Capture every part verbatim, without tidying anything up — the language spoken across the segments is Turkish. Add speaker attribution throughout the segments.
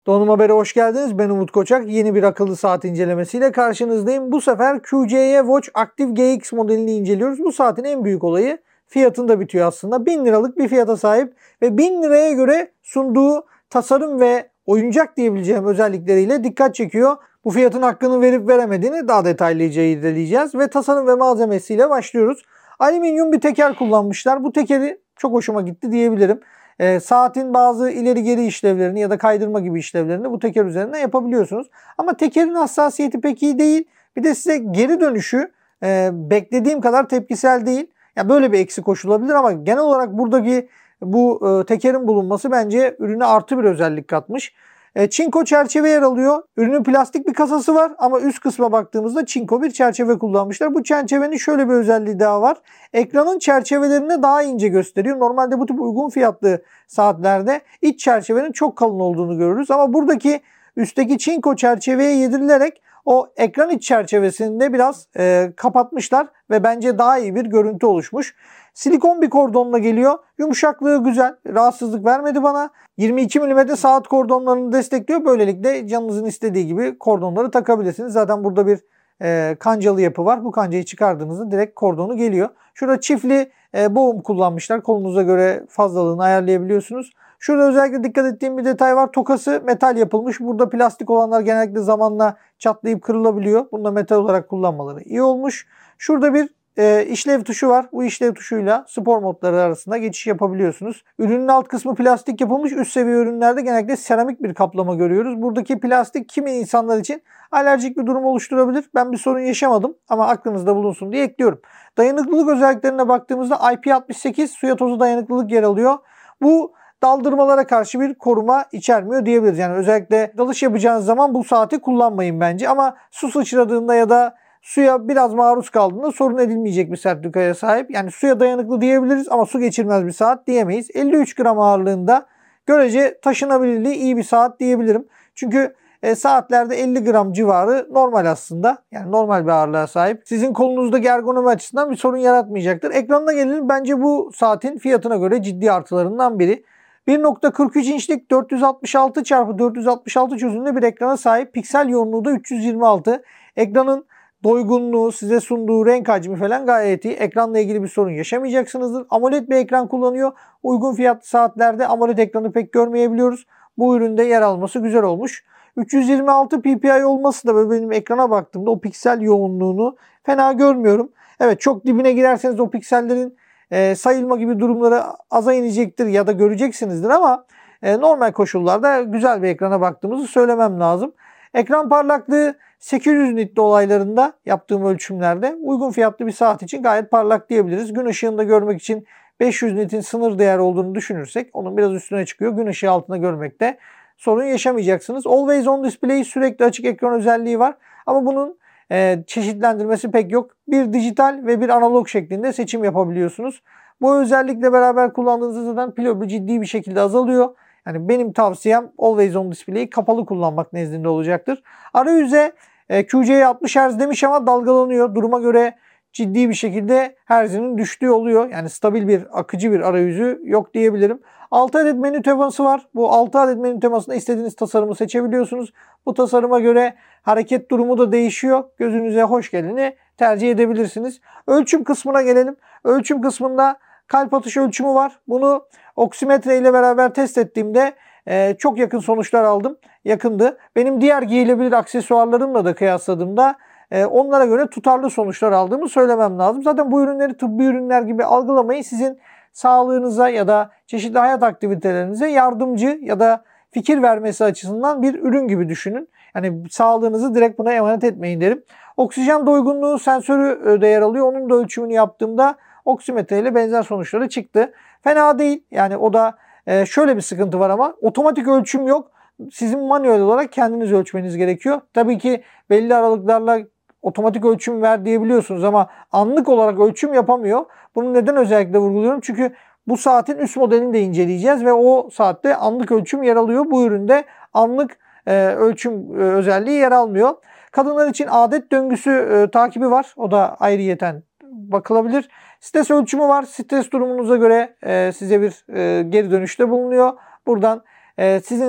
Speaker 1: Donanım Haber'e hoş geldiniz. Ben Umut Koçak. Yeni bir akıllı saat incelemesiyle karşınızdayım. Bu sefer Q C Y Watch Active G X modelini inceliyoruz. Bu saatin en büyük olayı fiyatında bitiyor aslında. bin liralık bir fiyata sahip ve bin liraya göre sunduğu tasarım ve oyuncak diyebileceğim özellikleriyle dikkat çekiyor. Bu fiyatın hakkını verip veremediğini daha detaylıca irdeleyeceğiz ve tasarım ve malzemesiyle başlıyoruz. Alüminyum bir teker kullanmışlar. Bu tekeri çok hoşuma gitti diyebilirim. E, saatin bazı ileri geri işlevlerini ya da kaydırma gibi işlevlerini bu teker üzerinden yapabiliyorsunuz. Ama tekerin hassasiyeti pek iyi değil. Bir de size geri dönüşü e, beklediğim kadar tepkisel değil. Yani böyle bir eksi koşulabilir ama genel olarak buradaki bu e, tekerin bulunması bence ürüne artı bir özellik katmış. E, çinko çerçeve yer alıyor. Ürünün plastik bir kasası var ama üst kısma baktığımızda çinko bir çerçeve kullanmışlar. Bu çerçevenin şöyle bir özelliği daha var. Ekranın çerçevelerini daha ince gösteriyor. Normalde bu tip uygun fiyatlı saatlerde iç çerçevenin çok kalın olduğunu görürüz. Ama buradaki üstteki çinko çerçeveye yedirilerek o ekran iç çerçevesini de biraz e, kapatmışlar ve bence daha iyi bir görüntü oluşmuş. Silikon bir kordonla geliyor. Yumuşaklığı güzel. Rahatsızlık vermedi bana. yirmi iki milimetre saat kordonlarını destekliyor. Böylelikle canınızın istediği gibi kordonları takabilirsiniz. Zaten burada bir e, kancalı yapı var. Bu kancayı çıkardığınızda direkt kordonu geliyor. Şurada çiftli e, boğum kullanmışlar. Kolunuza göre fazlalığını ayarlayabiliyorsunuz. Şurada özellikle dikkat ettiğim bir detay var. Tokası metal yapılmış. Burada plastik olanlar genellikle zamanla çatlayıp kırılabiliyor. Bunu da metal olarak kullanmaları iyi olmuş. Şurada bir e, işlev tuşu var. Bu işlev tuşuyla spor modları arasında geçiş yapabiliyorsunuz. Ürünün alt kısmı plastik yapılmış. Üst seviye ürünlerde genellikle seramik bir kaplama görüyoruz. Buradaki plastik kimi insanlar için alerjik bir durum oluşturabilir. Ben bir sorun yaşamadım ama aklınızda bulunsun diye ekliyorum. Dayanıklılık özelliklerine baktığımızda I P altmış sekiz suya tozu dayanıklılık yer alıyor. Bu daldırmalara karşı bir koruma içermiyor diyebiliriz. Yani özellikle dalış yapacağınız zaman bu saati kullanmayın bence. Ama su sıçradığında ya da suya biraz maruz kaldığında sorun edilmeyecek bir sertifikaya sahip. Yani suya dayanıklı diyebiliriz ama su geçirmez bir saat diyemeyiz. elli üç gram ağırlığında görece taşınabilirliği iyi bir saat diyebilirim. Çünkü e, saatlerde elli gram civarı normal aslında. Yani normal bir ağırlığa sahip. Sizin kolunuzdaki ergonomi açısından bir sorun yaratmayacaktır. Ekranına gelelim. Bence bu saatin fiyatına göre ciddi artılarından biri. bir nokta kırk üç inçlik dört yüz altmış altı çarpı dört yüz altmış altı çözünürlüğünde bir ekrana sahip. Piksel yoğunluğu da üç yüz yirmi altı. Ekranın doygunluğu, size sunduğu renk hacmi falan gayet iyi. Ekranla ilgili bir sorun yaşamayacaksınızdır. AMOLED bir ekran kullanıyor. Uygun fiyatlı saatlerde AMOLED ekranı pek görmeyebiliyoruz. Bu üründe yer alması güzel olmuş. üç yüz yirmi altı P P I olması da benim ekrana baktığımda o piksel yoğunluğunu fena görmüyorum. Evet, çok dibine girerseniz o piksellerin e, sayılma gibi durumları aza inecektir ya da göreceksinizdir ama e, normal koşullarda güzel bir ekrana baktığımızı söylemem lazım. Ekran parlaklığı sekiz yüz nit dolaylarında yaptığım ölçümlerde uygun fiyatlı bir saat için gayet parlak diyebiliriz. Gün ışığında görmek için beş yüz nitin sınır değer olduğunu düşünürsek onun biraz üstüne çıkıyor. Gün ışığı altında görmekte sorun yaşamayacaksınız. Always on display sürekli açık ekran özelliği var. Ama bunun e, çeşitlendirmesi pek yok. Bir dijital ve bir analog şeklinde seçim yapabiliyorsunuz. Bu özellikle beraber kullandığınızda zaten pil ömrü ciddi bir şekilde azalıyor. Yani benim tavsiyem Always on display'i kapalı kullanmak nezdinde olacaktır. Arayüze e, Q C altmış hertz demiş ama dalgalanıyor. Duruma göre ciddi bir şekilde hertzinin düştüğü oluyor. Yani stabil bir, akıcı bir arayüzü yok diyebilirim. altı adet menü teması var. Bu altı adet menü temasında istediğiniz tasarımı seçebiliyorsunuz. Bu tasarıma göre hareket durumu da değişiyor. Gözünüze hoş geleni tercih edebilirsiniz. Ölçüm kısmına gelelim. Ölçüm kısmında kalp atış ölçümü var. Bunu oksimetre ile beraber test ettiğimde e, çok yakın sonuçlar aldım. Yakındı. Benim diğer giyilebilir aksesuarlarımla da kıyasladığımda e, onlara göre tutarlı sonuçlar aldığımı söylemem lazım. Zaten bu ürünleri tıbbi ürünler gibi algılamayı, sizin sağlığınıza ya da çeşitli hayat aktivitelerinize yardımcı ya da fikir vermesi açısından bir ürün gibi düşünün. Yani sağlığınızı direkt buna emanet etmeyin derim. Oksijen doygunluğu sensörü de yer alıyor. Onun da ölçümünü yaptığımda oksimetre ile benzer sonuçları çıktı. Fena değil. Yani o da e, şöyle bir sıkıntı var ama otomatik ölçüm yok. Sizin manuel olarak kendiniz ölçmeniz gerekiyor. Tabii ki belli aralıklarla otomatik ölçüm ver diyebiliyorsunuz ama anlık olarak ölçüm yapamıyor. Bunu neden özellikle vurguluyorum? Çünkü bu saatin üst modelini de inceleyeceğiz ve o saatte anlık ölçüm yer alıyor. Bu üründe anlık e, ölçüm e, özelliği yer almıyor. Kadınlar için adet döngüsü e, takibi var. O da ayrıyeten bakılabilir. Stres ölçümü var. Stres durumunuza göre e, size bir e, geri dönüşte bulunuyor. Buradan e, sizin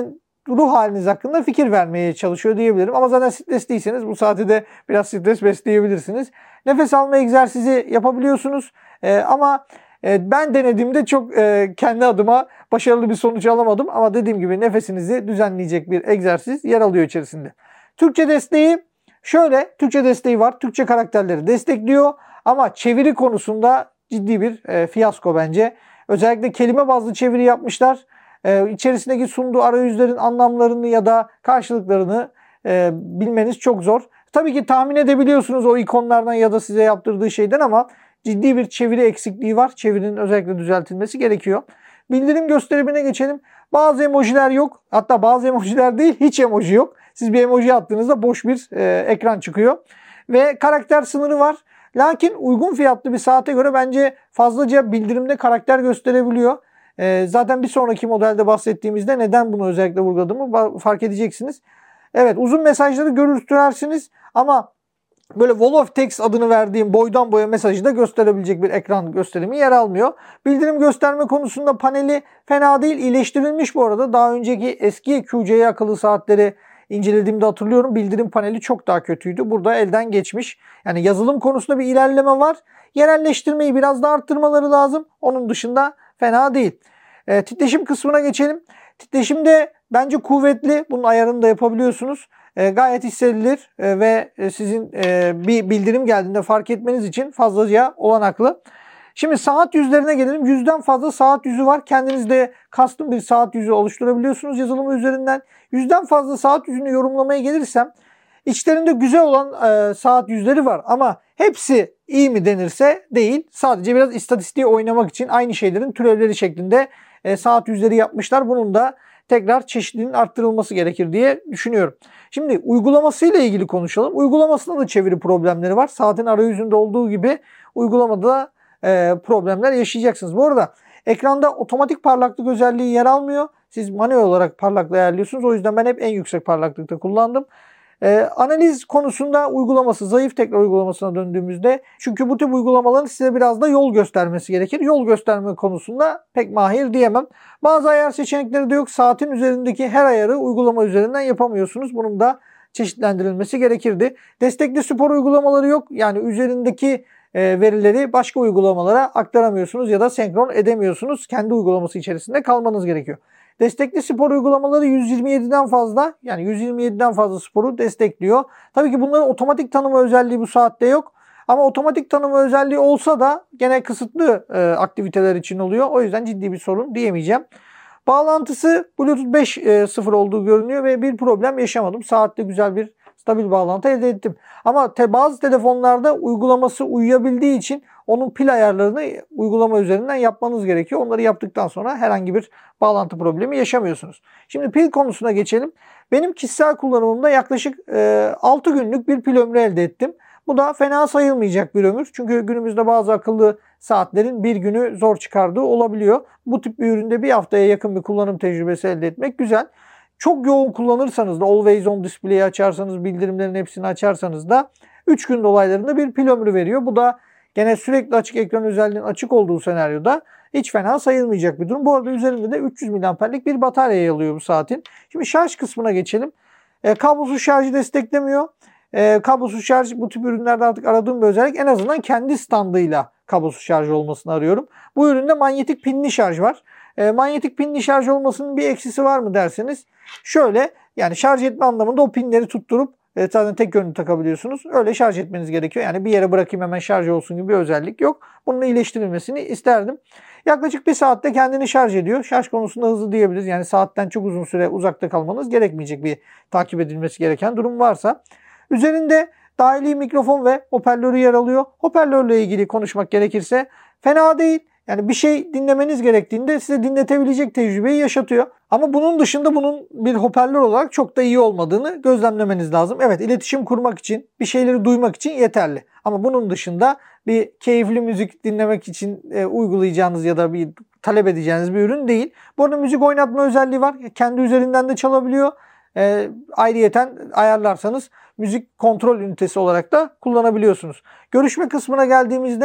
Speaker 1: ruh haliniz hakkında fikir vermeye çalışıyor diyebilirim. Ama zaten stresliyseniz bu saati de biraz stres besleyebilirsiniz. Nefes alma egzersizi yapabiliyorsunuz. Ee, ama e, ben denediğimde çok e, kendi adıma başarılı bir sonuç alamadım. Ama dediğim gibi nefesinizi düzenleyecek bir egzersiz yer alıyor içerisinde. Türkçe desteği şöyle. Türkçe desteği var. Türkçe karakterleri destekliyor. Ama çeviri konusunda ciddi bir e, fiyasko bence. Özellikle kelime bazlı çeviri yapmışlar. Ee, içerisindeki sunduğu arayüzlerin anlamlarını ya da karşılıklarını e, bilmeniz çok zor. Tabii ki tahmin edebiliyorsunuz o ikonlardan ya da size yaptırdığı şeyden ama ciddi bir çeviri eksikliği var. Çevirinin özellikle düzeltilmesi gerekiyor. Bildirim gösterimine geçelim. Bazı emojiler yok. Hatta bazı emojiler değil, hiç emoji yok. Siz bir emoji attığınızda boş bir e, ekran çıkıyor. Ve karakter sınırı var. Lakin uygun fiyatlı bir saate göre bence fazlaca bildirimde karakter gösterebiliyor. Ee, zaten bir sonraki modelde bahsettiğimizde neden bunu özellikle vurguladığımı fark edeceksiniz. Evet, uzun mesajları görüntülersiniz ama böyle wall of text adını verdiğim boydan boya mesajı da gösterebilecek bir ekran gösterimi yer almıyor. Bildirim gösterme konusunda paneli fena değil, iyileştirilmiş bu arada. Daha önceki eski Q C akıllı saatleri incelediğimde hatırlıyorum. Bildirim paneli çok daha kötüydü. Burada elden geçmiş. Yani yazılım konusunda bir ilerleme var. Yerelleştirmeyi biraz da arttırmaları lazım. Onun dışında fena değil. E, titreşim kısmına geçelim. Titreşim de bence kuvvetli. Bunun ayarını da yapabiliyorsunuz. E, gayet hissedilir e, ve sizin e, bir bildirim geldiğinde fark etmeniz için fazlaca olanaklı. Şimdi saat yüzlerine gelelim. Yüzden fazla saat yüzü var. Kendiniz de custom bir saat yüzü oluşturabiliyorsunuz yazılımı üzerinden. Yüzden fazla saat yüzünü yorumlamaya gelirsem içlerinde güzel olan e, saat yüzleri var ama hepsi iyi mi denirse değil. Sadece biraz istatistiği oynamak için aynı şeylerin türevleri şeklinde e, saat yüzleri yapmışlar. Bunun da tekrar çeşitliliğinin arttırılması gerekir diye düşünüyorum. Şimdi uygulamasıyla ilgili konuşalım. Uygulamasında da çeviri problemleri var. Saatin arayüzünde olduğu gibi uygulamada da e, problemler yaşayacaksınız. Bu arada ekranda otomatik parlaklık özelliği yer almıyor. Siz manuel olarak parlaklığı ayarlıyorsunuz. O yüzden ben hep en yüksek parlaklıkta kullandım. Ee, analiz konusunda uygulaması zayıf, tekrar uygulamasına döndüğümüzde. Çünkü bu tip uygulamaların size biraz da yol göstermesi gerekir. Yol gösterme konusunda pek mahir diyemem. Bazı ayar seçenekleri de yok. Saatin üzerindeki her ayarı uygulama üzerinden yapamıyorsunuz. Bunun da çeşitlendirilmesi gerekirdi. Destekli spor uygulamaları yok. Yani üzerindeki e, verileri başka uygulamalara aktaramıyorsunuz ya da senkron edemiyorsunuz. Kendi uygulaması içerisinde kalmanız gerekiyor. Destekli spor uygulamaları yüz yirmi yediden fazla, yani yüz yirmi yediden fazla sporu destekliyor. Tabii ki bunların otomatik tanıma özelliği bu saatte yok. Ama otomatik tanıma özelliği olsa da gene kısıtlı e, aktiviteler için oluyor. O yüzden ciddi bir sorun diyemeyeceğim. Bağlantısı Bluetooth beş nokta sıfır olduğu görünüyor ve bir problem yaşamadım. Saatte güzel bir stabil bağlantı elde ettim. Ama te, bazı telefonlarda uygulaması uyuyabildiği için onun pil ayarlarını uygulama üzerinden yapmanız gerekiyor. Onları yaptıktan sonra herhangi bir bağlantı problemi yaşamıyorsunuz. Şimdi pil konusuna geçelim. Benim kişisel kullanımımda yaklaşık e, altı günlük bir pil ömrü elde ettim. Bu da fena sayılmayacak bir ömür. Çünkü günümüzde bazı akıllı saatlerin bir günü zor çıkardığı olabiliyor. Bu tip bir üründe bir haftaya yakın bir kullanım tecrübesi elde etmek güzel. Çok yoğun kullanırsanız da Always On Display'i açarsanız, bildirimlerin hepsini açarsanız da üç gün dolaylarında bir pil ömrü veriyor. Bu da gene sürekli açık ekran özelliğinin açık olduğu senaryoda hiç fena sayılmayacak bir durum. Bu arada üzerinde de üç yüz miliamperlik bir batarya alıyor bu saatin. Şimdi şarj kısmına geçelim. E, kablosuz şarjı desteklemiyor. E, kablosuz şarj bu tip ürünlerde artık aradığım bir özellik. En azından kendi standıyla kablosuz şarj olmasını arıyorum. Bu üründe manyetik pinli şarj var. E, manyetik pinli şarj olmasının bir eksisi var mı derseniz şöyle, yani şarj etme anlamında o pinleri tutturup e, zaten tek yönlü takabiliyorsunuz. Öyle şarj etmeniz gerekiyor. Yani bir yere bırakayım hemen şarj olsun gibi bir özellik yok. Bunun iyileştirilmesini isterdim. Yaklaşık bir saatte kendini şarj ediyor. Şarj konusunda hızlı diyebiliriz. Yani saatten çok uzun süre uzakta kalmanız gerekmeyecek bir takip edilmesi gereken durum varsa. Üzerinde dahili mikrofon ve hoparlörü yer alıyor. Hoparlörle ilgili konuşmak gerekirse fena değil. Yani bir şey dinlemeniz gerektiğinde size dinletebilecek tecrübeyi yaşatıyor. Ama bunun dışında bunun bir hoparlör olarak çok da iyi olmadığını gözlemlemeniz lazım. Evet, iletişim kurmak için, bir şeyleri duymak için yeterli. Ama bunun dışında bir keyifli müzik dinlemek için e, uygulayacağınız ya da bir talep edeceğiniz bir ürün değil. Bu arada müzik oynatma özelliği var. Kendi üzerinden de çalabiliyor. E, ayrıyeten ayarlarsanız müzik kontrol ünitesi olarak da kullanabiliyorsunuz. Görüşme kısmına geldiğimizde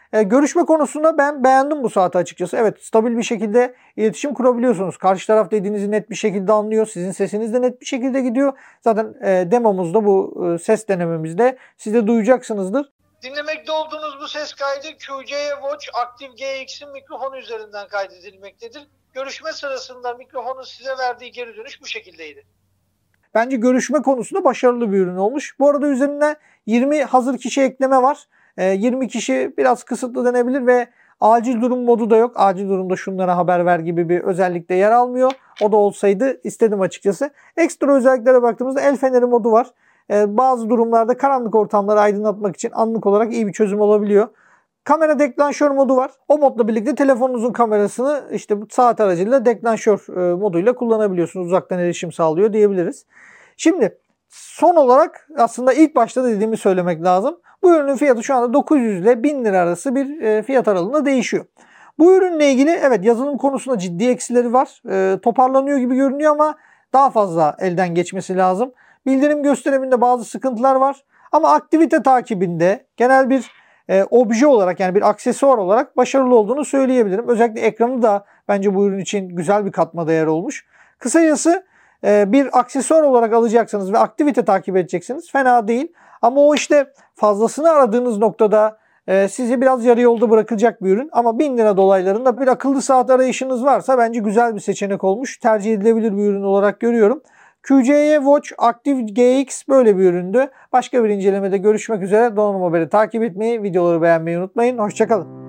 Speaker 1: E, görüşme konusunda ben beğendim bu saati açıkçası. Evet, stabil bir şekilde iletişim kurabiliyorsunuz. Karşı taraf dediğinizi net bir şekilde anlıyor. Sizin sesiniz de net bir şekilde gidiyor. Zaten e, demomuzda bu e, ses denememizde siz de duyacaksınızdır.
Speaker 2: Dinlemekte olduğunuz bu ses kaydı Q C Y Watch Active G X'in mikrofonu üzerinden kaydedilmektedir. Görüşme sırasında mikrofonun size verdiği geri dönüş bu şekildeydi.
Speaker 1: Bence görüşme konusunda başarılı bir ürün olmuş. Bu arada üzerine yirmi hazır kişi ekleme var. E, yirmi kişi biraz kısıtlı denebilir ve acil durum modu da yok. Acil durumda şunlara haber ver gibi bir özellikle yer almıyor. O da olsaydı istedim açıkçası. Ekstra özelliklere baktığımızda el feneri modu var. E, bazı durumlarda karanlık ortamları aydınlatmak için anlık olarak iyi bir çözüm olabiliyor. Kamera deklanşör modu var. O modla birlikte telefonunuzun kamerasını işte bu saat aracılığıyla deklanşör e, moduyla kullanabiliyorsunuz. Uzaktan erişim sağlıyor diyebiliriz. Şimdi son olarak aslında ilk başta da dediğimi söylemek lazım. Bu ürünün fiyatı şu anda dokuz yüz ile bin lira arası bir e, fiyat aralığında değişiyor. Bu ürünle ilgili evet yazılım konusunda ciddi eksileri var. E, toparlanıyor gibi görünüyor ama daha fazla elden geçmesi lazım. Bildirim gösteriminde bazı sıkıntılar var. Ama aktivite takibinde genel bir e, obje olarak yani bir aksesuar olarak başarılı olduğunu söyleyebilirim. Özellikle ekranı da bence bu ürün için güzel bir katma değer olmuş. Kısacası e, bir aksesuar olarak alacaksanız ve aktivite takip edeceksiniz fena değil. Ama o işte fazlasını aradığınız noktada e, sizi biraz yarı yolda bırakacak bir ürün. Ama bin lira dolaylarında bir akıllı saat arayışınız varsa bence güzel bir seçenek olmuş. Tercih edilebilir bir ürün olarak görüyorum. Q C Y Watch Active G X böyle bir üründü. Başka bir incelemede görüşmek üzere. Donanım Haber'i takip etmeyi, videoları beğenmeyi unutmayın. Hoşçakalın.